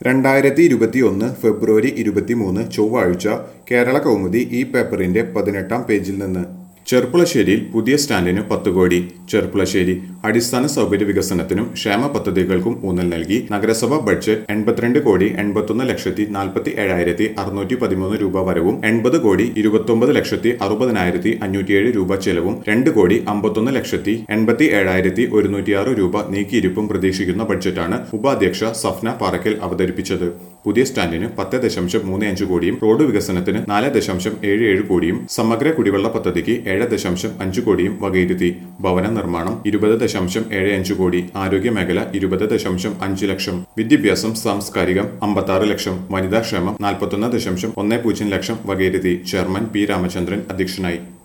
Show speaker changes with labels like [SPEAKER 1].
[SPEAKER 1] 2021 ഫെബ്രുവരി 23 ചൊവ്വാഴ്ച കേരള കൗമുദി ഈ പേപ്പറിന്റെ 18-ാം പേജിൽ നിന്ന് ചെർപ്പുളശ്ശേരിയിൽ പുതിയ സ്റ്റാൻഡിന് 10 കോടി. ചെർപ്പുളശ്ശേരി അടിസ്ഥാന സൗകര്യ വികസനത്തിനും ക്ഷേമ പദ്ധതികൾക്കും ഊന്നൽ നൽകി നഗരസഭ ബഡ്ജറ്റ് 82 കോടി 81,47,613 രൂപ വരവും 80 കോടി 29,60,507 രൂപ ചെലവും 2 കോടി 51,87,106 രൂപ നീക്കിയിരിപ്പും പ്രതീക്ഷിക്കുന്ന ബഡ്ജറ്റാണ് ഉപാധ്യക്ഷ സഫ്ന പാറക്കൽ അവതരിപ്പിച്ചത്. പുതിയ സ്റ്റാൻഡിന് 10.35 കോടിയും റോഡ് വികസനത്തിന് 4.77 കോടിയും സമഗ്ര കുടിവെള്ള പദ്ധതിക്ക് 7.5 കോടിയും വകയിരുത്തി. ഭവന നിർമ്മാണം 20.75 കോടി, ആരോഗ്യ മേഖല 20.5 ലക്ഷം, വിദ്യാഭ്യാസം സാംസ്കാരികം 56 ലക്ഷം, വനിതാക്ഷേമം 41.10 ലക്ഷം വകയിരുത്തി. ചെയർമാൻ പി രാമചന്ദ്രൻ അധ്യക്ഷനായി.